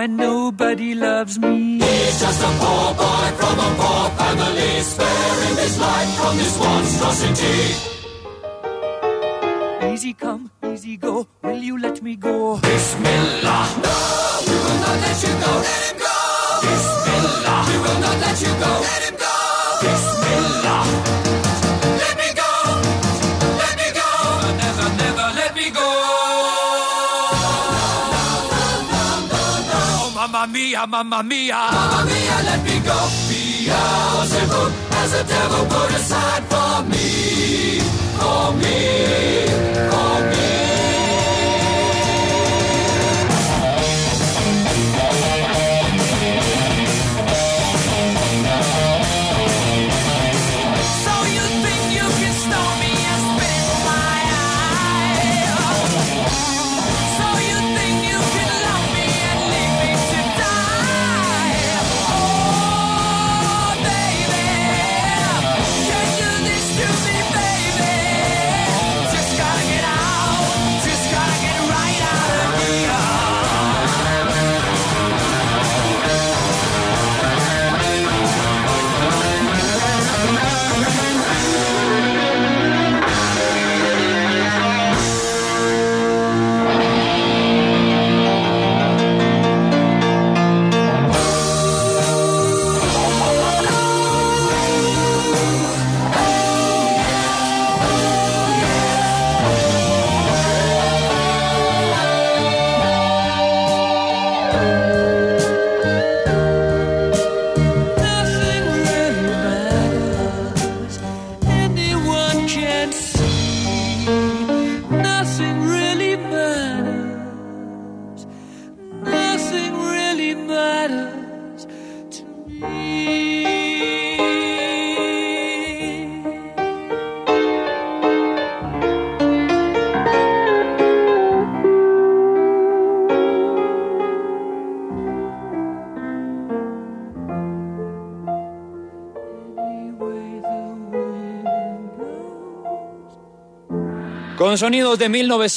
and nobody loves me. He's just a poor boy from a poor family, sparing his life from this monstrosity. Easy come, easy go, will you let me go? Bismillah, no, we will not let you go. Let him go. Bismillah, we will not let you go. Let him go. Bismillah, let me go. Let me go. Never, never let me go. Oh, mamma mia, mamma mia. Mamma mia, let me go. Beelzebub has a devil put aside for me. For me, for me. Con sonidos de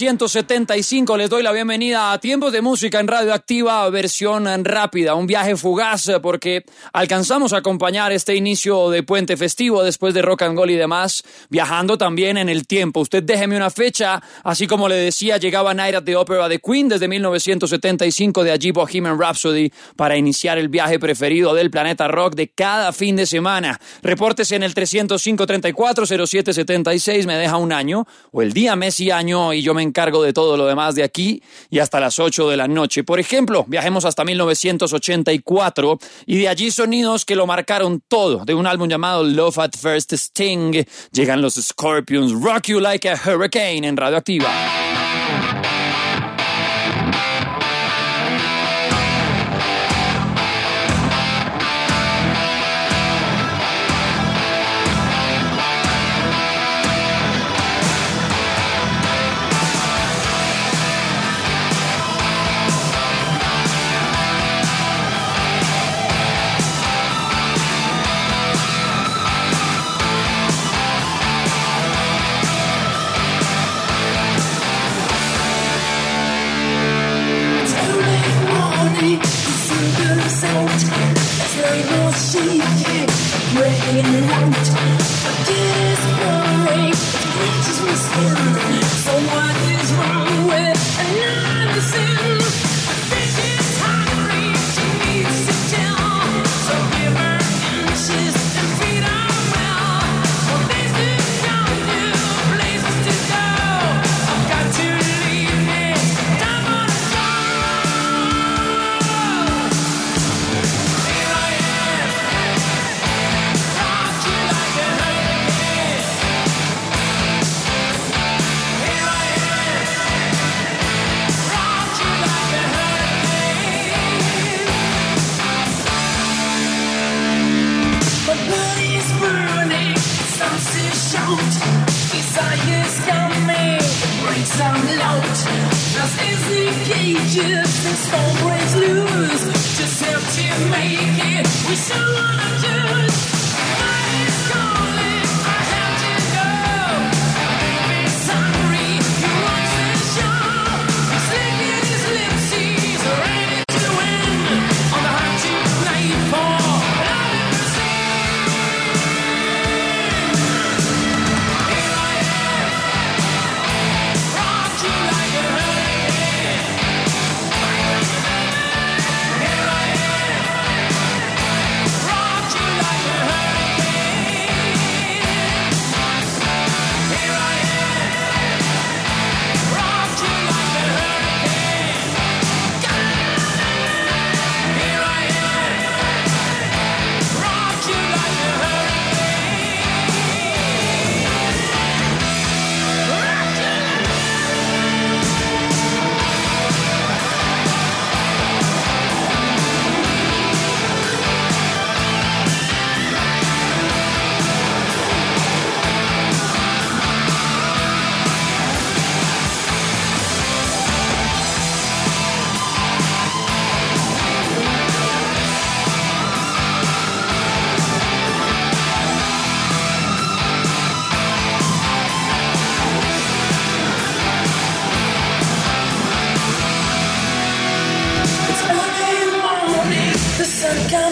1975 les doy la bienvenida a Tiempos de Música en Radioactiva, versión rápida, un viaje fugaz porque alcanzamos a acompañar este inicio de puente festivo después de Rock and Roll y demás, viajando también en el tiempo. Usted déjeme una fecha, así como le decía, llegaba Night at the Opera de Queen desde 1975, de allí Bohemian Rhapsody para iniciar el viaje preferido del planeta rock de cada fin de semana. Repórtese en el 305-34-0776, me deja un año o el día, mes y año y yo me encargo de todo lo demás de aquí y hasta las 8 de la noche. Por ejemplo, viajemos hasta 1984 y de allí sonidos que lo marcaron todo. De un álbum llamado Love at First Sting llegan los Scorpions, Rock You Like a Hurricane en Radioactiva.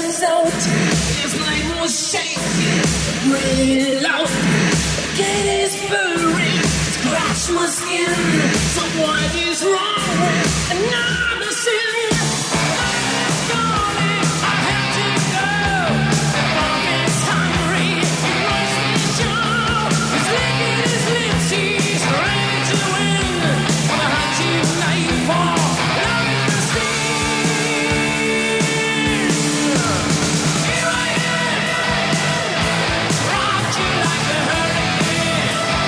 was out, his mind was shaking, really loud. Gettysburg, scratch my skin. So what is wrong? Another sin. Darling, I have to go. The fog is hungry, he wants me to. He's licking his lips, he's ready to win. On a hunting night for love in the sea. Here I am, rock you like a hurricane.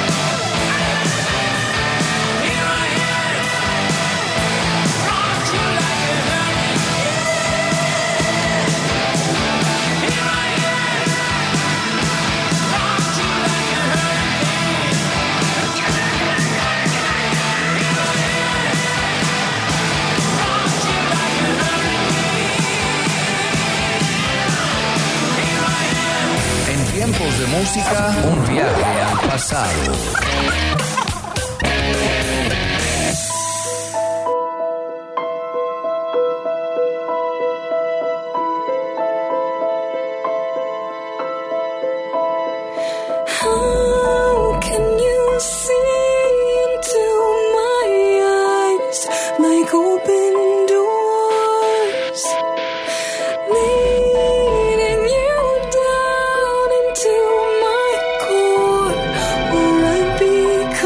Here I am, rock you like a hurricane. Here I am, rock you like a hurricane. Rock you like a hurricane. En tiempos de música, un viaje al pasado. How can you see into my eyes like open doors, leading you down into my core, or I become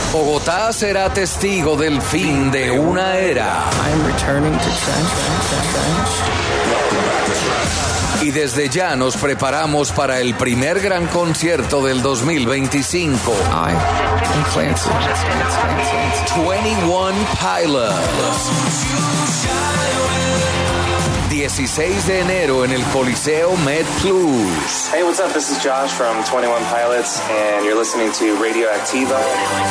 Bogotá será testigo del fin de una era. Y desde ya nos preparamos para el primer gran concierto del 2025. 21 Pilots. 16 de enero en el Coliseo MedPlus. Hey, what's up? This is Josh from 21 Pilots, and you're listening to Radioactiva.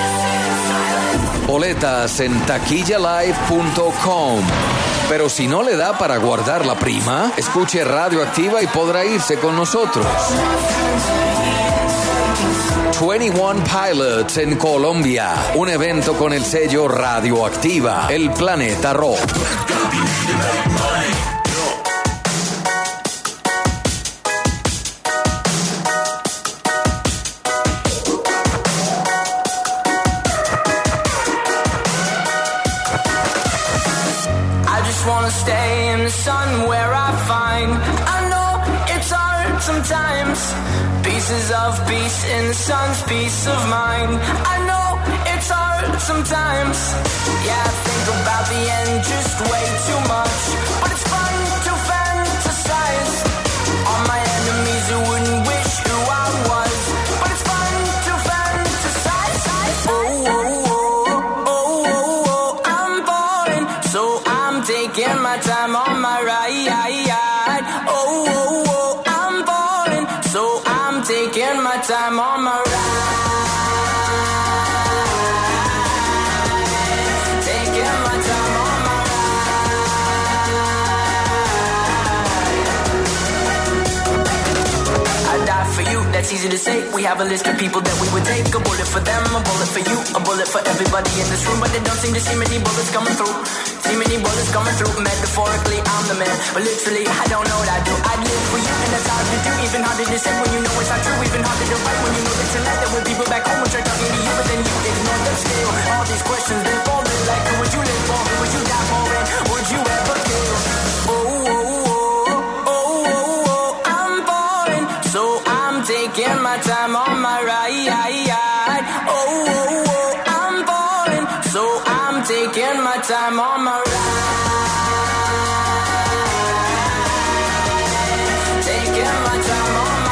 Boletas en taquillalive.com. Pero si no le da para guardar la prima, escuche Radioactiva y podrá irse con nosotros. 21 Pilots en Colombia. Un evento con el sello Radioactiva, el planeta rock. Wanna stay in the sun where I find I know it's hard sometimes. Pieces of peace in the sun's peace of mind. I know it's hard sometimes. Yeah, I think about the end just way too much. But it's fun to fantasize on my enemies who wouldn't wish who I was. But it's fun to fantasize. Oh, oh, oh, oh, oh, oh, I'm falling, so I'm taking my time on my ride. Oh, oh, oh, I'm falling, so I'm taking my time on my ride. Taking my time on my ride. I die for you, that's easy to say. We have a list of people that we would take. A bullet for them, a bullet for you, a bullet for everybody in this room. But they don't seem to see many bullets coming through. See many bullets coming through. Metaphorically, I'm the man, but literally, I don't know what I do. I'd live for you, and that's hard to do. Even harder to say when you know it's not true. Even harder to write when you know that tonight there were people back home who tried talking to you, but then you ignore them still. All these questions been falling like, who would you live for? Who would you die for? And would you ever kill? Oh, oh, oh, oh, oh, oh, I'm falling, so I'm taking my time on my ride. Oh, oh, oh, I'm falling, so I'm taking my time on my ride. Taking my time on my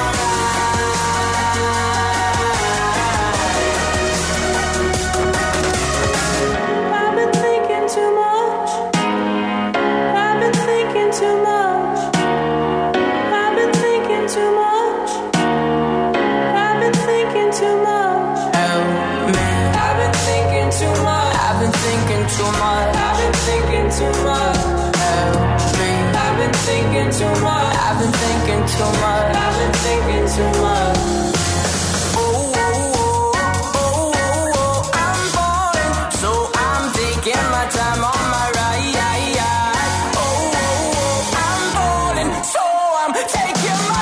ride. I've been thinking too much. I've been thinking too much. I've been thinking too much. I've been thinking too much. Help me. I've been thinking too much. I've been thinking too much. I've been thinking too much. Help me. I've been thinking too much. I've been thinking too much. I've been thinking too much. Oh, oh, oh, oh, oh, oh, I'm falling, so I'm taking my time on my ride. Oh, oh, oh, I'm falling, so I'm taking my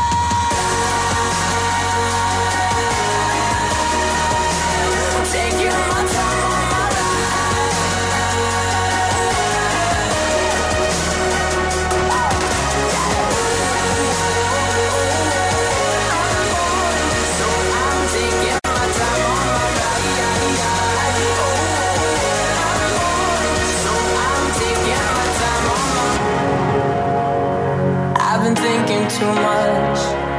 time. Taking my time on my thinking too much.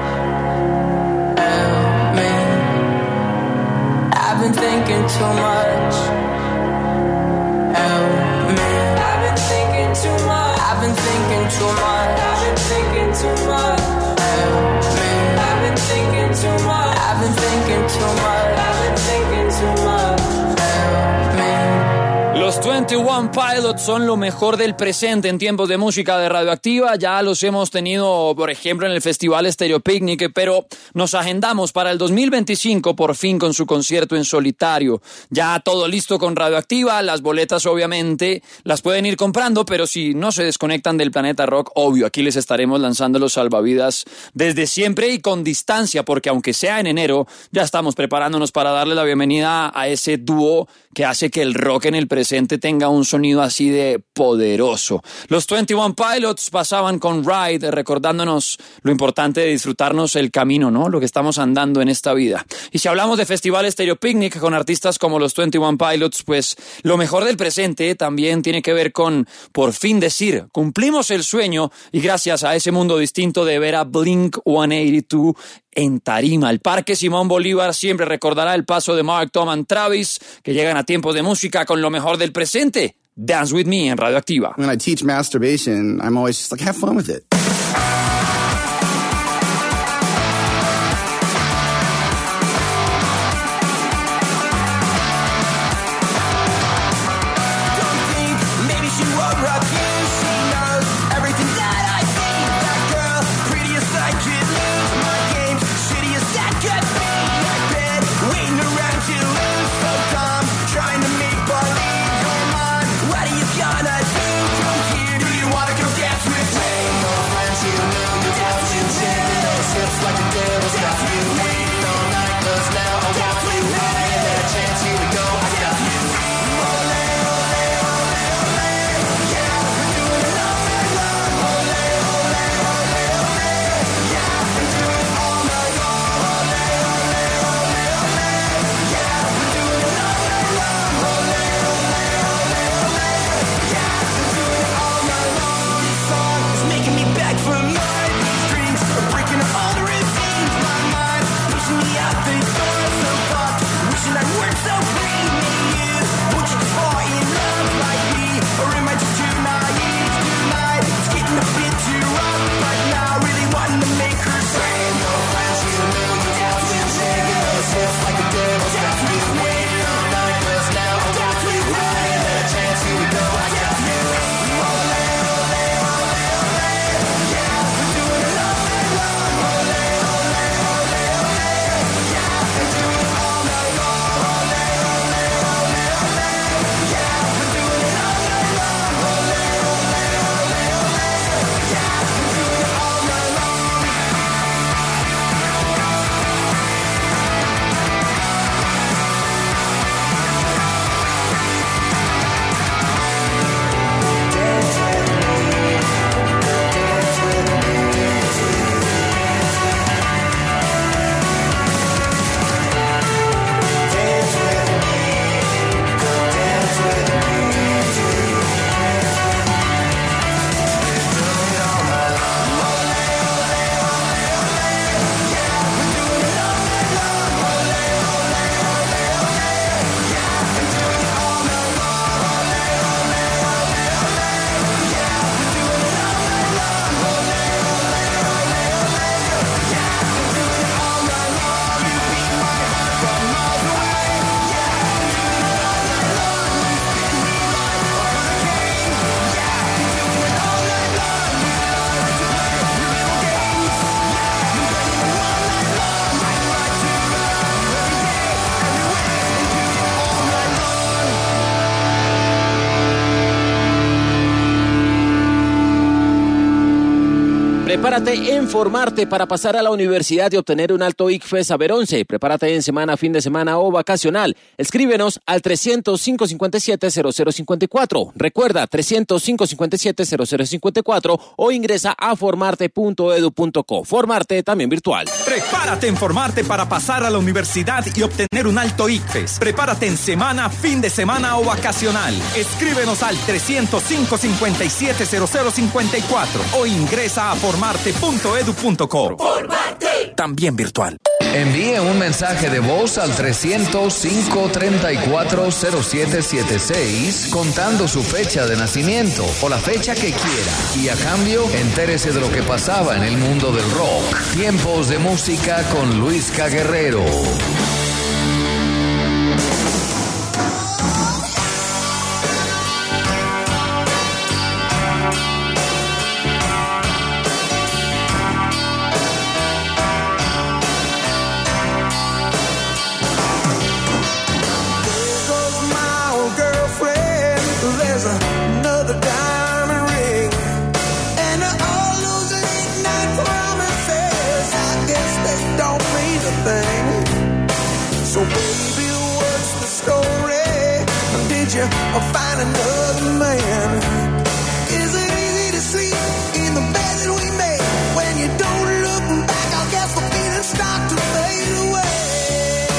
Help me. I've been thinking too much. Help me. I've been thinking too much. I've been thinking too much. I've been thinking too much. Help me. I've been thinking too much. I've been thinking too much. I've been thinking too much. Help me. Los 21 Pilots son lo mejor del presente en tiempos de música de Radioactiva. Ya los hemos tenido, por ejemplo, en el Festival Stereo Picnic, pero nos agendamos para el 2025 por fin con su concierto en solitario. Ya todo listo con Radioactiva. Las boletas obviamente las pueden ir comprando, pero si no se desconectan del Planeta Rock, obvio, aquí les estaremos lanzando los salvavidas desde siempre y con distancia, porque aunque sea en enero, ya estamos preparándonos para darle la bienvenida a ese dúo que hace que el rock en el presente tenga un sonido así de poderoso. Los 21 Pilots pasaban con Ride, recordándonos lo importante de disfrutarnos el camino, ¿no? Lo que estamos andando en esta vida. Y si hablamos de Festival Stereo Picnic con artistas como los 21 Pilots, pues lo mejor del presente también tiene que ver con por fin decir, cumplimos el sueño y gracias a ese mundo distinto de ver a Blink 182 en tarima. El Parque Simón Bolívar siempre recordará el paso de Mark, Tom and Travis, que llegan a tiempos de música con lo mejor del presente. Dance With Me en Radioactiva. When I teach masturbation, I'm always just like, have fun with it. Prepárate en formarte para pasar a la universidad y obtener un alto ICFES Saber 11. Prepárate en semana, fin de semana o vacacional. Escríbenos al 300-557-0054. Recuerda, 300-557-0054 o ingresa a formarte.edu.co. Formarte también virtual. Prepárate en formarte para pasar a la universidad y obtener un alto ICFES. Prepárate en semana, fin de semana o vacacional. Escríbenos al 300-557-0054 o ingresa a formarte.edu.co. Formarte. También virtual. Envíe un mensaje de voz al 300-534-0776 contando su fecha de nacimiento o la fecha que quiera. Y a cambio, entérese de lo que pasaba en el mundo del rock. Tiempos de música con Luisca Guerrero. Or find another man. Is it easy to sleep in the bed that we made? When you don't look back, I guess the feelings start to fade away.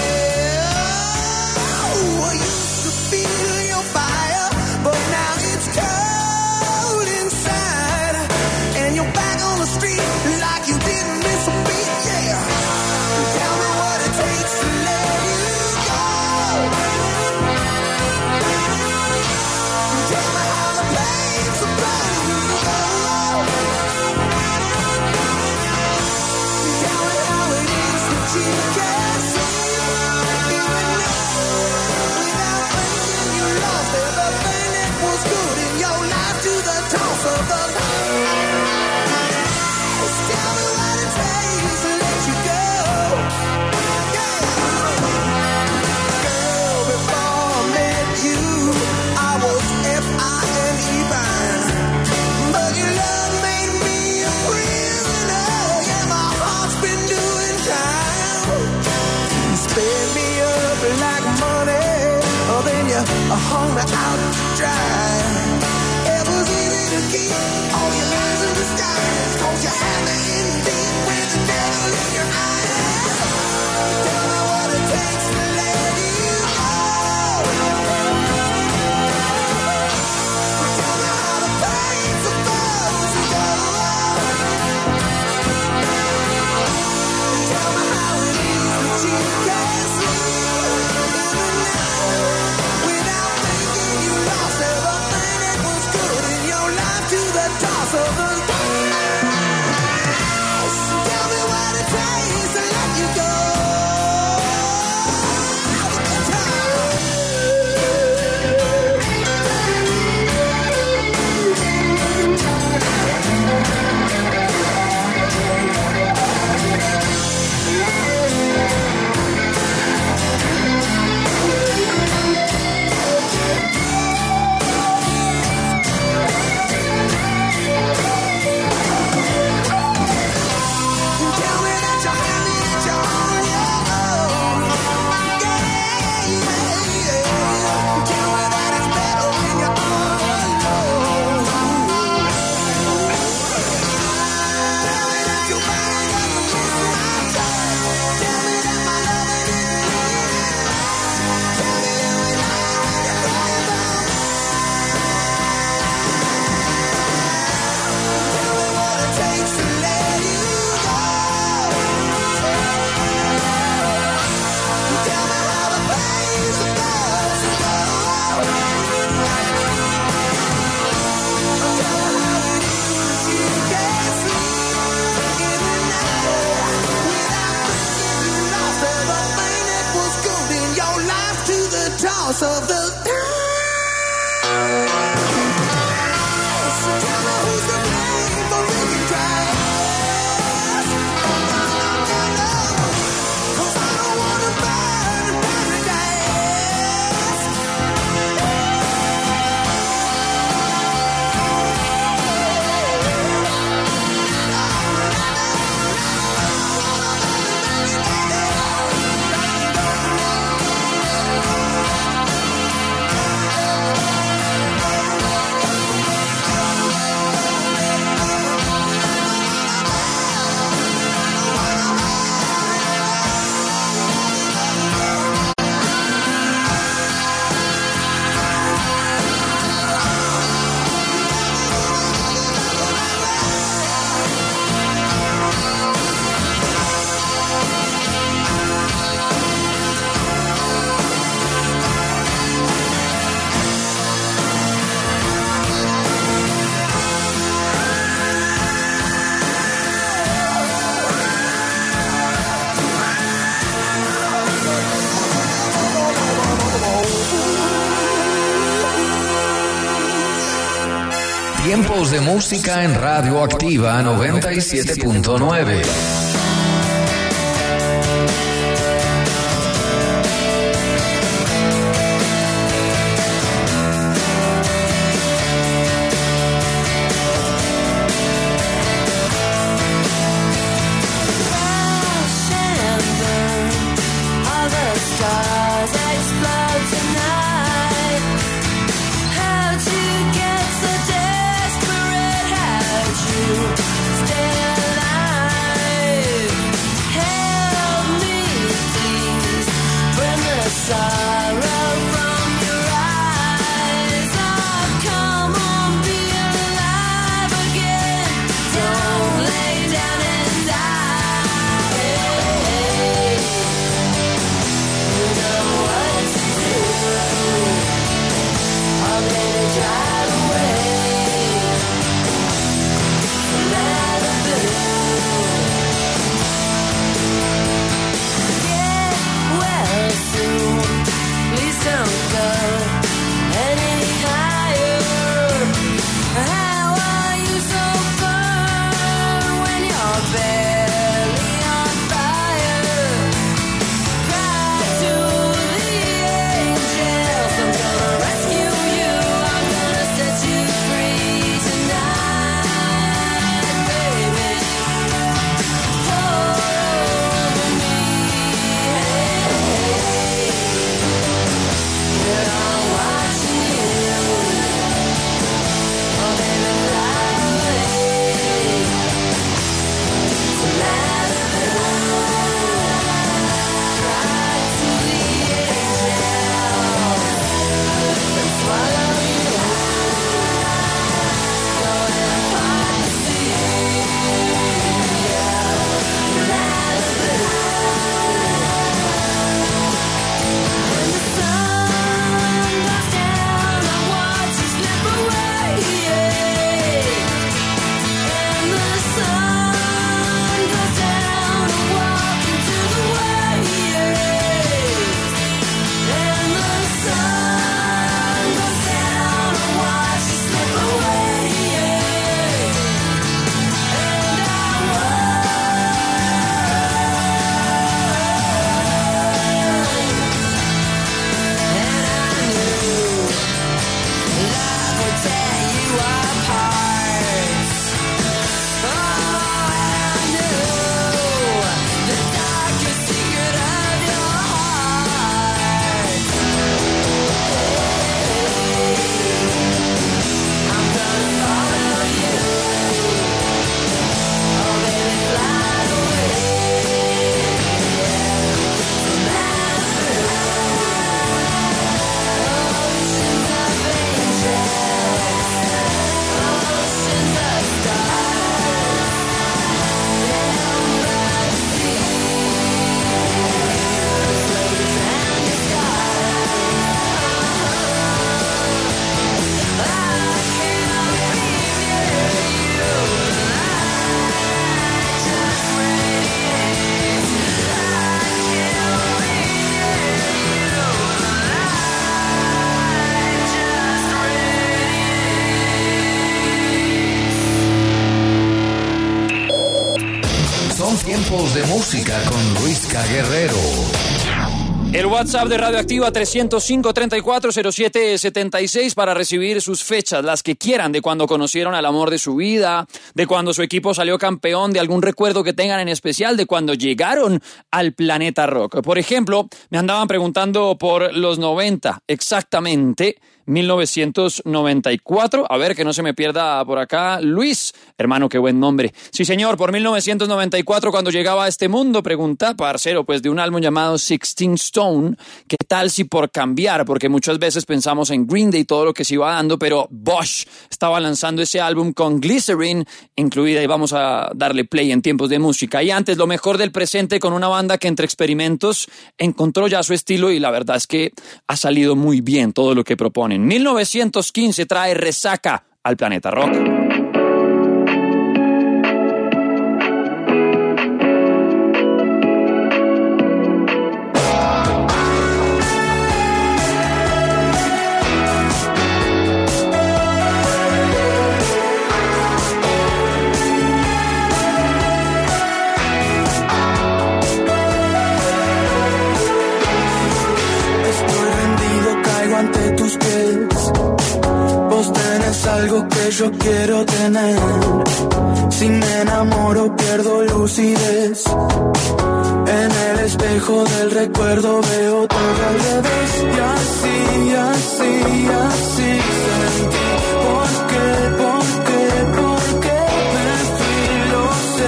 hung me out to dry. It was easy to keep all your lies in disguise, 'cause you had me in deep with the devil in your eyes. Tell me what it takes to let you go. Tell me how to pay for those who go. Tell me how it is that you can't sleep in the night without thinking you lost everything that was good in your life to the toss of the dice. Tell me what it takes to let you go. Tell me that you're happy, that you're on your own. Yeah, yeah. Tell me that it's better when you're all alone. Tell me that your body doesn't miss my touch. Tell me that my loving isn't enough. Tell me you ain't lying when you cry about me. Tell me what it takes to let you go. Tell me how to praise the birds who go. Tell me how it is that you can't sleep in the night without thinking you lost everything that was good in your life to the toss of the dice. So tell me who's to blame for making tries. 'Cause I don't wanna burn in paradise. Tiempos de música en Radio Activa 97.9. All the stars explode tonight. How'd you get so desperate? How'd you stay alive? Tiempos de música con Luisca Guerrero. El WhatsApp de Radioactiva 305-3407-76 para recibir sus fechas, las que quieran, de cuando conocieron al amor de su vida, de cuando su equipo salió campeón, de algún recuerdo que tengan en especial, de cuando llegaron al Planeta Rock. Por ejemplo, me andaban preguntando por los 90, exactamente 1994. A ver, que no se me pierda por acá. Luis, hermano, qué buen nombre. Sí, señor, por 1994, cuando llegaba a este mundo, pregunta, parcero, pues de un álbum llamado 16 Stone, ¿qué tal si por cambiar? Porque muchas veces pensamos en Green Day y todo lo que se iba dando, pero Bush estaba lanzando ese álbum con Glycerin incluida, y vamos a darle play en Tiempos de Música. Y antes, lo mejor del presente con una banda que entre experimentos encontró ya su estilo, y la verdad es que ha salido muy bien todo lo que proponen. 1915 trae Resaca al Planeta Rock. Algo que yo quiero tener. Si me enamoro pierdo lucidez. En el espejo del recuerdo veo todo al revés. Y así, así, así sentí. ¿Por qué me fui? Lo sé,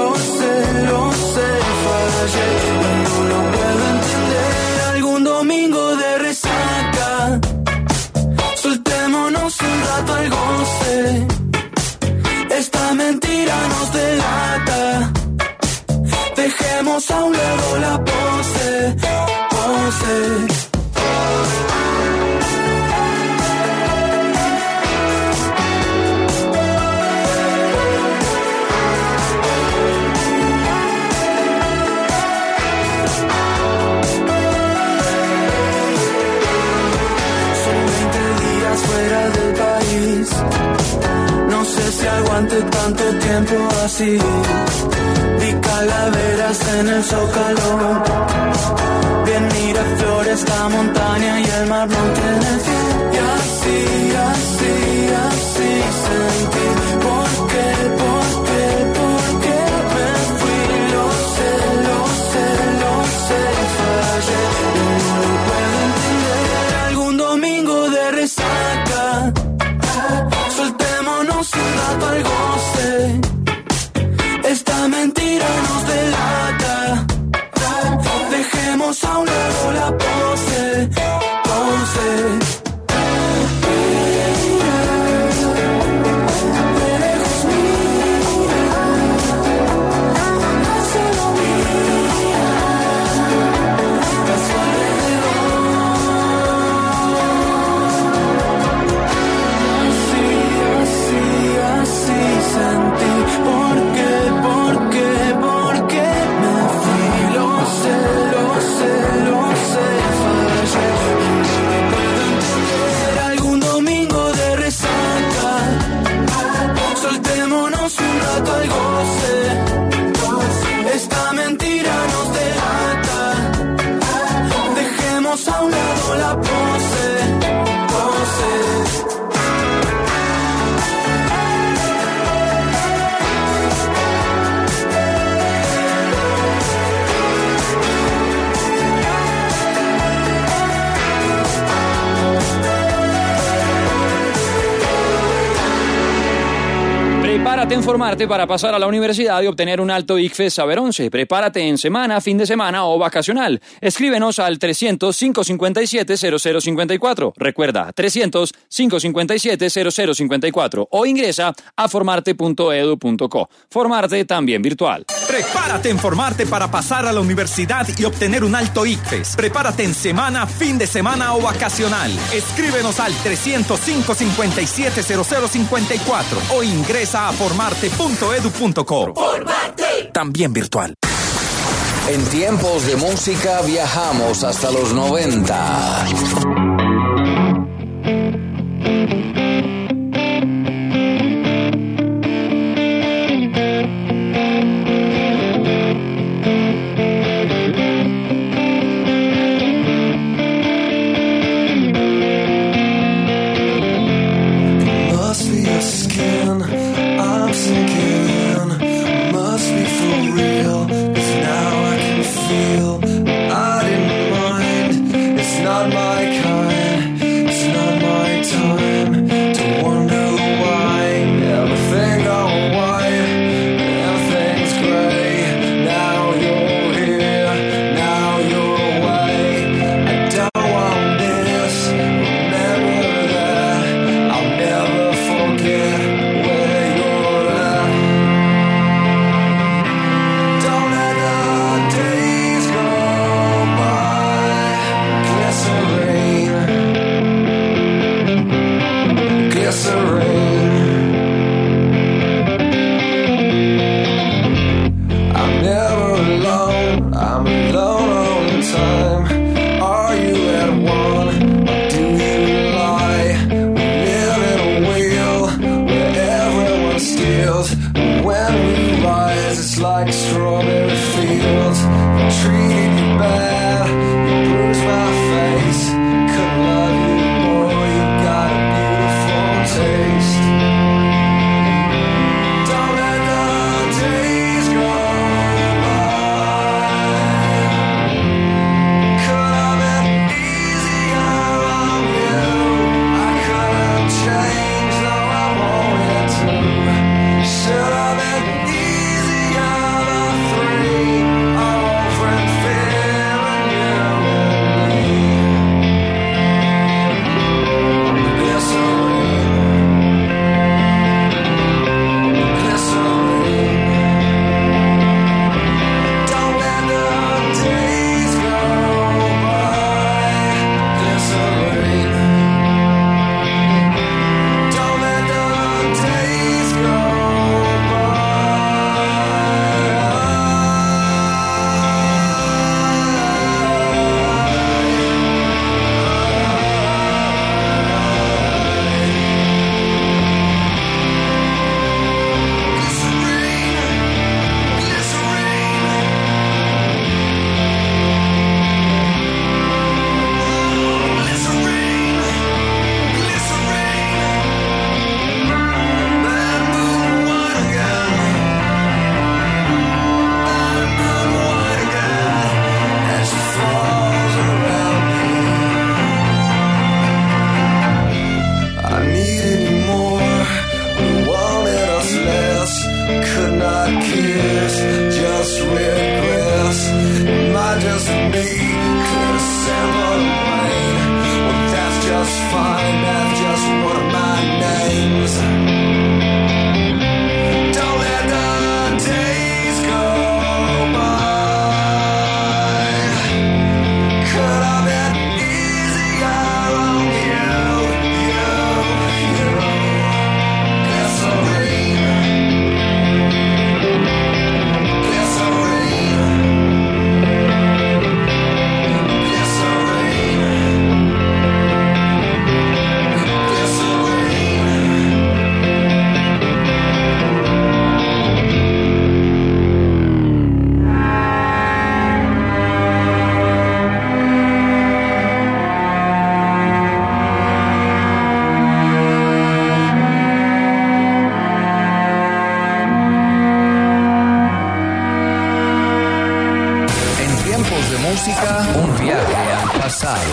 fallé. No lo puedo entender. Algún domingo de resaca, soltémonos un rato al goce. Esta mentira nos delata. Dejemos a un lado la pose. Fuera del país, no sé si aguante tanto tiempo así. Vi calaveras en el Zócalo, bien mira flores la montaña y el mar no tiene fin. Y así, así, así sentí. ¿Por qué me fui? Lo sé, fallé. No lo puedo entender. Algún domingo de resaca, soltémonos un rato al goce. Esta mentira nos delata. Dejemos a un lado la pose. Prepárate en formarte para pasar a la universidad y obtener un alto ICFES Saber 11. Prepárate en semana, fin de semana o vacacional. Escríbenos al 300-557-0054. Recuerda, 300-557-0054 o ingresa a formarte.edu.co. Formarte también virtual. Prepárate en formarte para pasar a la universidad y obtener un alto ICFES. Prepárate en semana, fin de semana o vacacional. Escríbenos al 300-557-0054 o ingresa a formarte.edu.co. ¡Formarte! También virtual. En Tiempos de Música viajamos hasta los 90. pasado.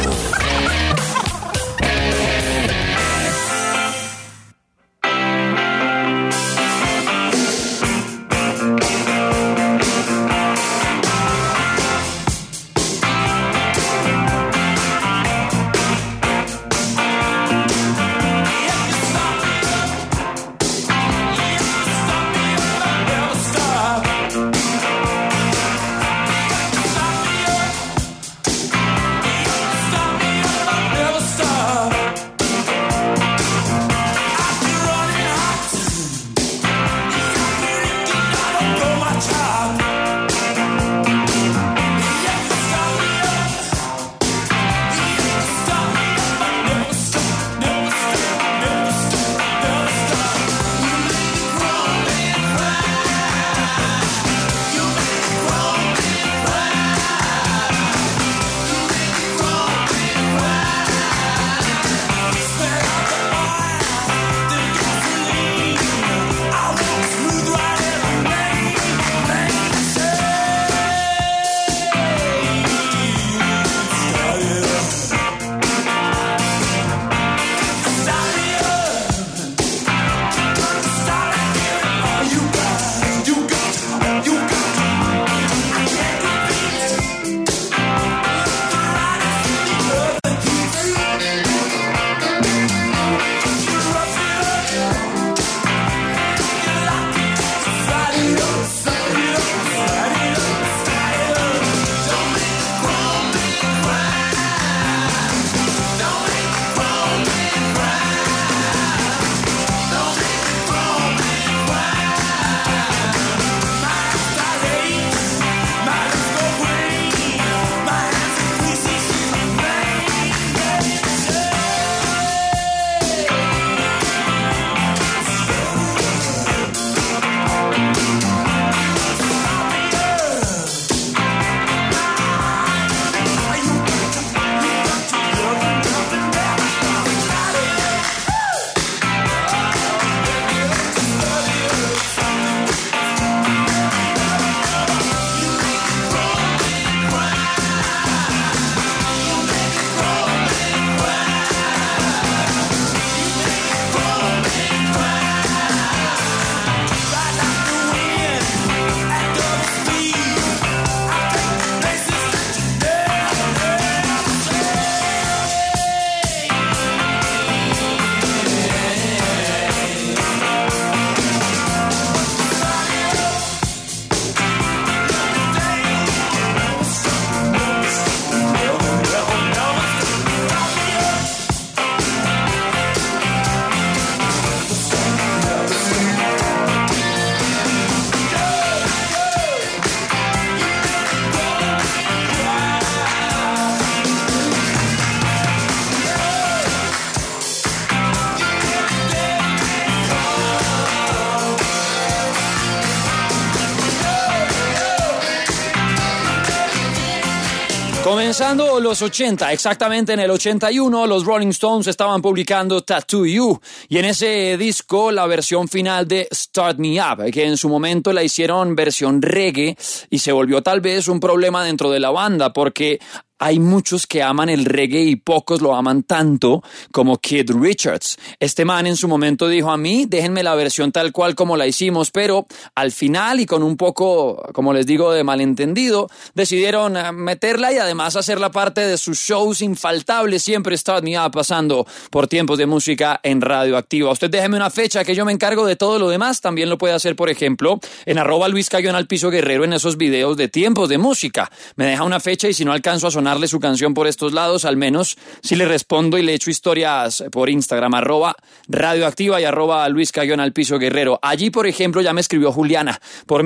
Comenzando los 80, exactamente en el 81, los Rolling Stones estaban publicando Tattoo You, y en ese disco la versión final de Start Me Up, que en su momento la hicieron versión reggae y se volvió tal vez un problema dentro de la banda porque hay muchos que aman el reggae y pocos lo aman tanto como Keith Richards. Este man en su momento dijo: a mí déjenme la versión tal cual como la hicimos, pero al final y con un poco, como les digo, de malentendido, decidieron meterla y además hacerla parte de sus shows infaltables. Siempre Start Me Up pasando por Tiempos de Música en Radioactiva. Usted déjeme una fecha que yo me encargo de todo lo demás. También lo puede hacer, por ejemplo, en @Luis_Guerrero en esos videos de Tiempos de Música. Me deja una fecha y si no alcanzo a sonar su canción por estos lados, al menos si le respondo y le echo historias por Instagram, @Radioactiva y @Luis_Guerrero. Allí, por ejemplo, ya me escribió Juliana por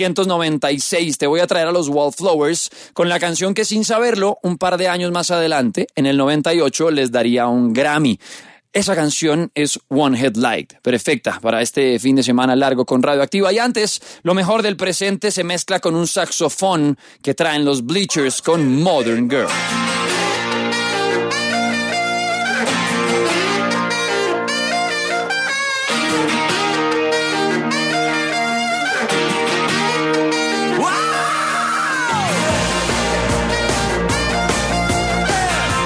1996. Te voy a traer a los Wallflowers con la canción que, sin saberlo, un par de años más adelante, en el 98, les daría un Grammy. Esa canción es One Headlight, perfecta para este fin de semana largo con Radioactiva. Y antes, lo mejor del presente se mezcla con un saxofón que traen los Bleachers con Modern Girl. Wow!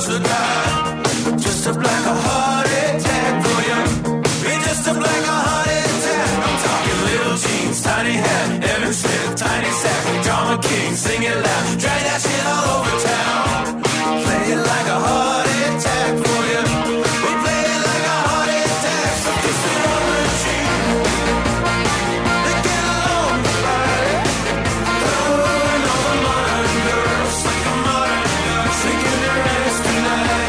should die. Just a black heart attack for you. Be just a black heart attack. I'm talking little jeans, tiny hat, Evan Smith, tiny sack, drama king, sing it loud, drag that shit all over town. Play it like a heart attack for you. We play it like a heart attack. So kiss it on the cheek. They get along right. Going over modern girls like a modern girl, shaking their ass tonight.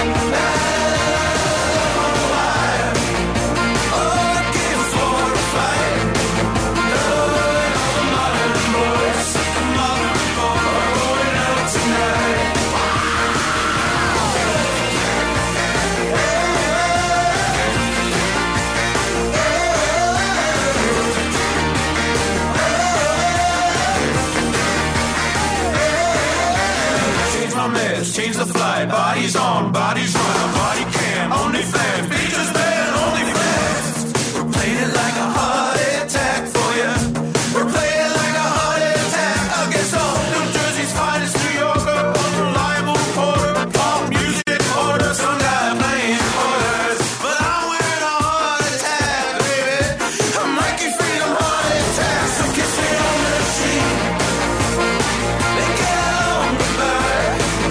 Change the flight, bodies on, bodies run, body cam, only fans, features band, only fans. We're playing it like a heart attack for you. We're playing it like a heart attack against all New Jersey's finest New Yorker, unreliable reporter, pop music order, some guy playing quarters. But I'm wearing a heart attack, baby. I'm Mikey Freedom heart attack, so kiss me on the cheek. They get along goodbye.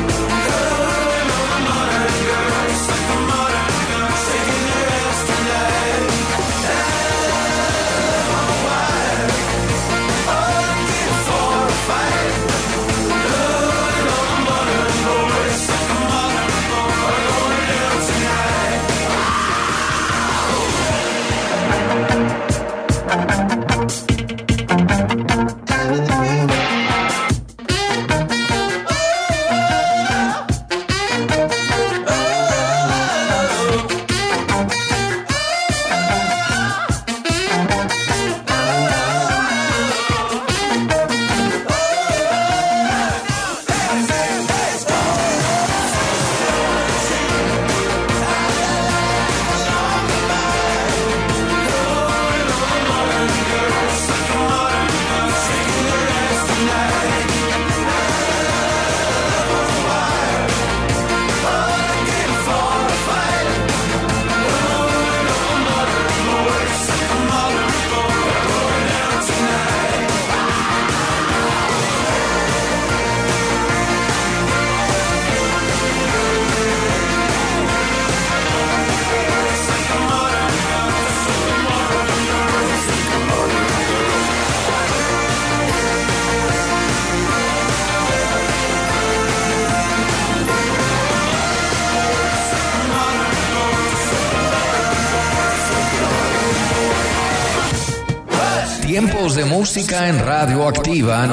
Tiempos de música en Radio Activa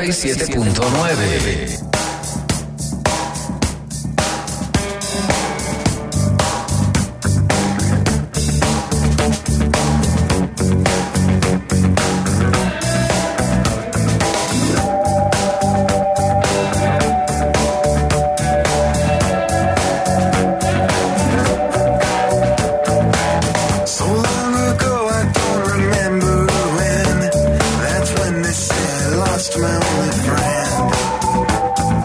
97.9. Lost my only friend.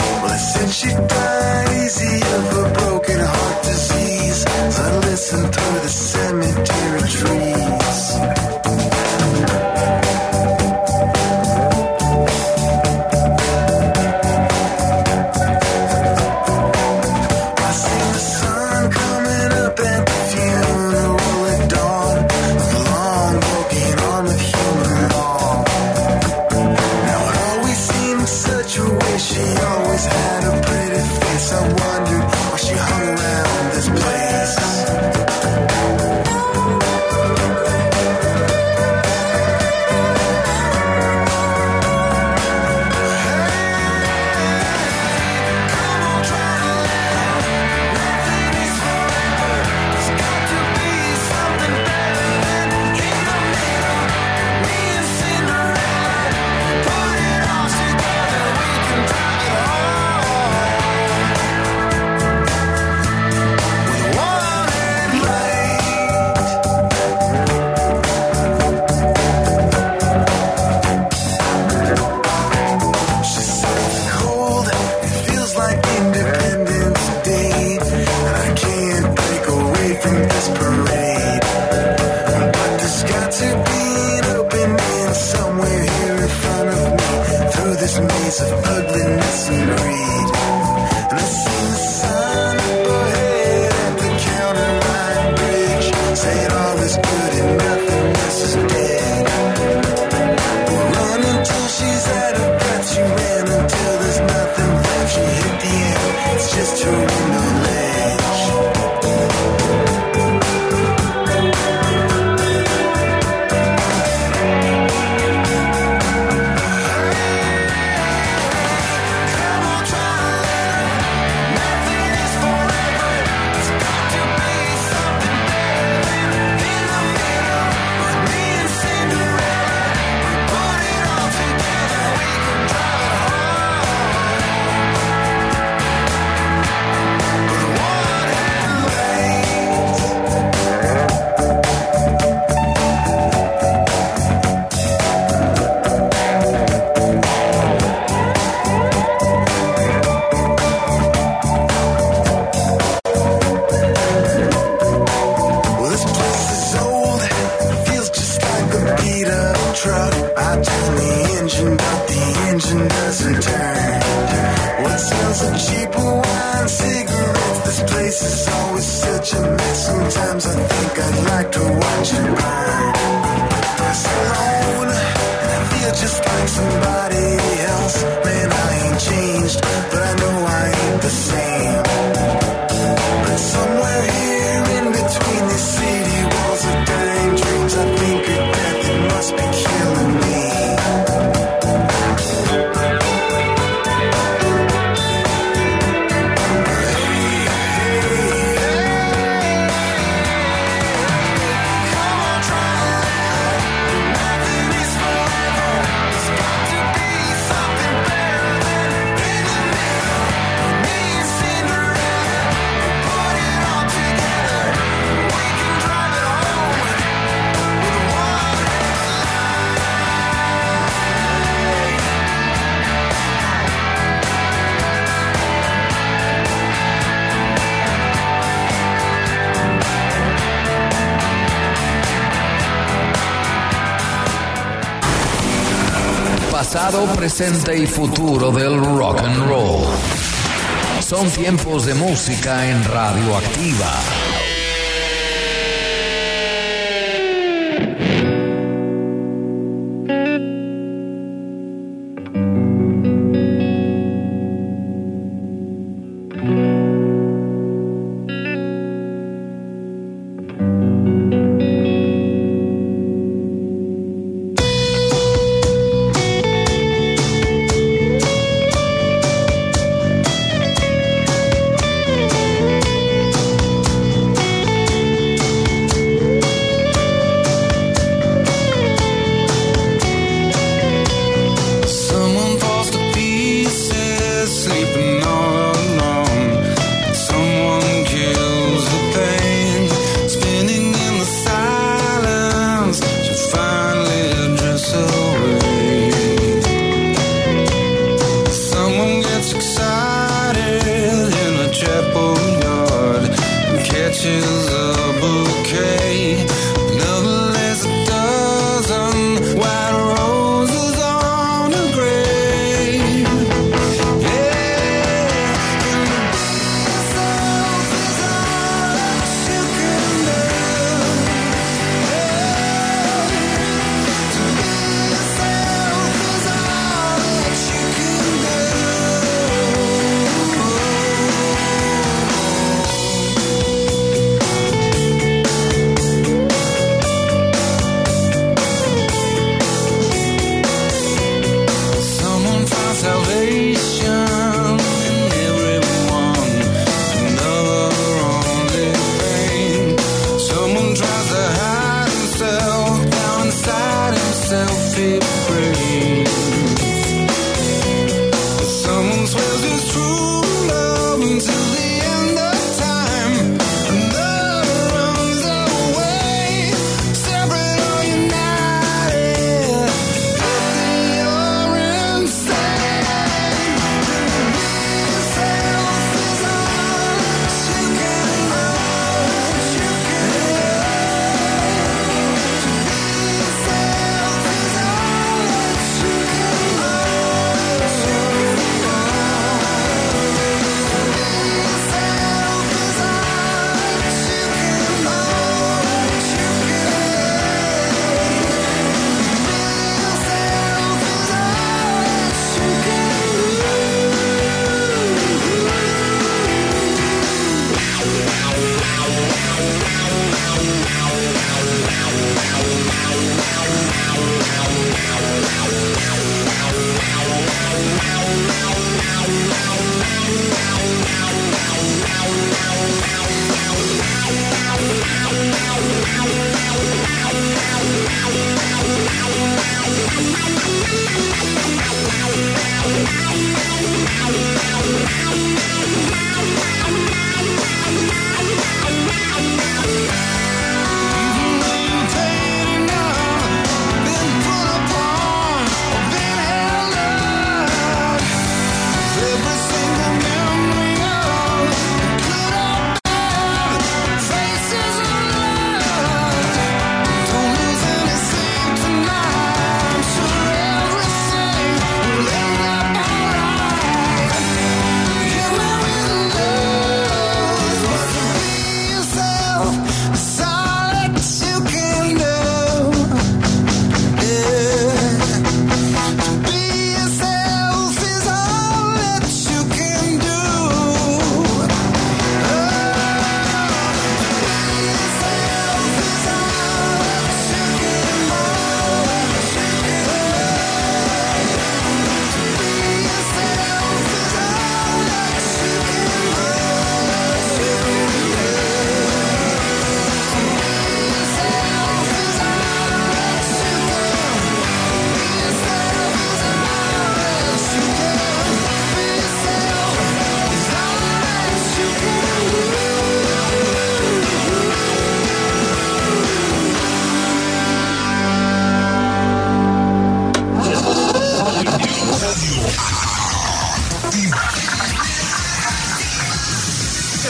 place is always such a mess. Sometimes I think I'd like to watch it burn. I'm alone, and I feel just like somebody else. Man, I ain't changed, but I know I ain't the same. But somewhere here in between these city walls of dying dreams, I think of death, it must be killing me. Pasado, presente y futuro del rock and roll. Son tiempos de música en Radioactiva.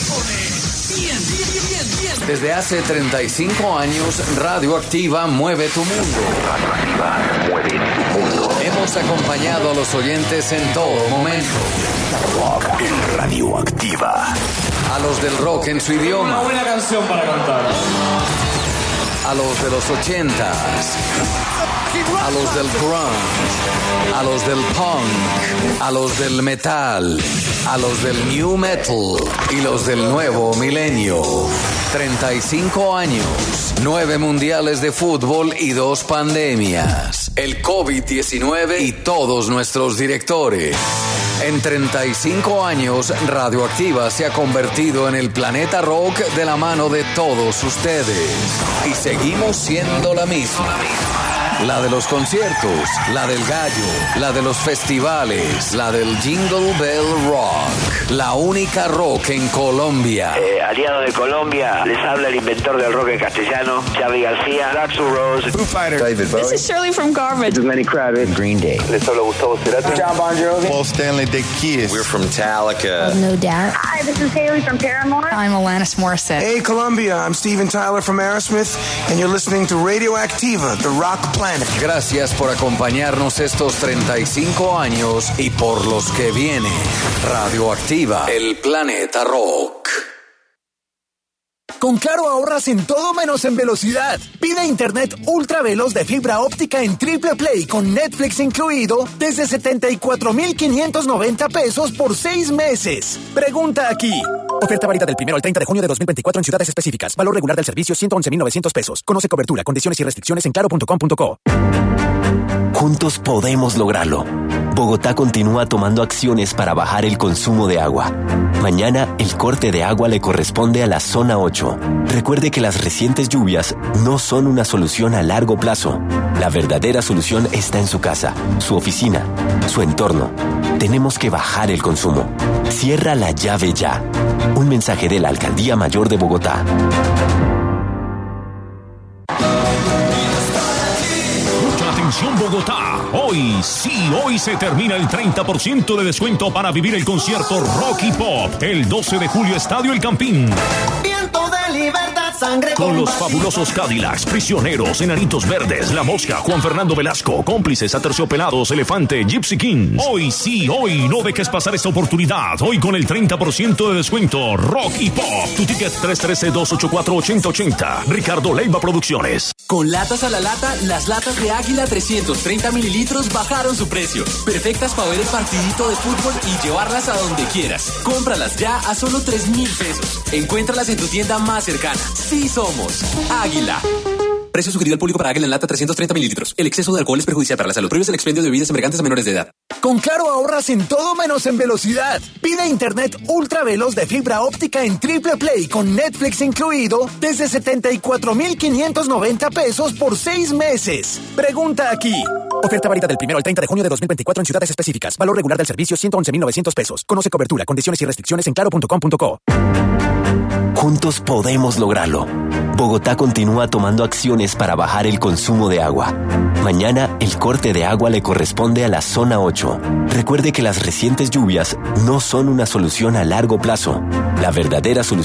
Desde hace 35 años, Radioactiva mueve tu mundo. Radioactiva mueve tu mundo. Hemos acompañado a los oyentes en todo momento. Rock en Radioactiva. A los del rock en su idioma. Una buena canción para cantar. A los de los 80s. A los del grunge. A los del punk. A los del metal. A los del new metal. Y los del nuevo milenio. 35 años. 9 mundiales de fútbol y 2 pandemias. El COVID-19 y todos nuestros directores. En 35 años, Radioactiva se ha convertido en el planeta rock de la mano de todos ustedes. Y seguimos siendo la misma. La de los conciertos, la del gallo, la de los festivales, la del Jingle Bell Rock. La única rock en Colombia. Aliado de Colombia, les habla el inventor del rock en castellano, Xavi García, Axl Rose, Foo Fighters, David Bowie. This is Shirley from Garbage. This is Lenny Kravitz, Green Day. Les habla Gustavo Cerati, John Bon Jovi, Paul Stanley, The Kiss. We're from Metallica. No Doubt. Hi, this is Haley from Paramore. I'm Alanis Morissette. Hey, Colombia, I'm Steven Tyler from Aerosmith, and you're listening to Radioactiva, the rock planet. Gracias por acompañarnos estos 35 años y por los que vienen. Radioactiva, el planeta rock. Con Claro ahorras en todo menos en velocidad. Pide internet ultra veloz de fibra óptica en Triple Play con Netflix incluido desde 74,590 pesos por 6 meses. Pregunta aquí. Oferta válida del 1 al 30 de junio de 2024 en ciudades específicas. Valor regular del servicio 111,900 pesos. Conoce cobertura, condiciones y restricciones en claro.com.co. Juntos podemos lograrlo. Bogotá continúa tomando acciones para bajar el consumo de agua. Mañana, el corte de agua le corresponde a la zona 8. Recuerde que las recientes lluvias no son una solución a largo plazo. La verdadera solución está en su casa, su oficina, su entorno. Tenemos que bajar el consumo. Cierra la llave ya. Un mensaje de la Alcaldía Mayor de Bogotá. Atención Bogotá, hoy se termina el 30% de descuento para vivir el concierto Rock y Pop el 12 de julio, Estadio El Campín. Viento de libertad, sangre con los fabulosos Cadillacs, Prisioneros, Enanitos Verdes, La Mosca, Juan Fernando Velasco, Cómplices, Aterciopelados, Elefante, Gypsy Kings. Hoy no dejes pasar esta oportunidad. Hoy con el 30% de descuento, Rock y Pop. Tu ticket 313-284-8080. Ricardo Leiva Producciones. Con latas a la lata, las latas de Águila 330 mililitros bajaron su precio. Perfectas para ver el partidito de fútbol y llevarlas a donde quieras. Cómpralas ya a solo 3,000 pesos. Encuéntralas en tu tienda más cercana. Sí somos Águila. Precio sugerido al público para Águila en lata 330 mililitros. El exceso de alcohol es perjudicial para la salud. Prohíbe el expendio de bebidas embriagantes a menores de edad. Con Claro ahorras en todo menos en velocidad. Pide internet ultra veloz de fibra óptica en Triple Play con Netflix incluido desde 74,590 pesos por 6 meses. Pregunta aquí. Oferta válida del 1 al 30 de junio de 2024 en ciudades específicas. Valor regular del servicio 111,900 pesos. Conoce cobertura, condiciones y restricciones en claro.com.co. Juntos podemos lograrlo. Bogotá continúa tomando acciones para bajar el consumo de agua. Mañana, el corte de agua le corresponde a la zona 8. Recuerde que las recientes lluvias no son una solución a largo plazo. La verdadera solución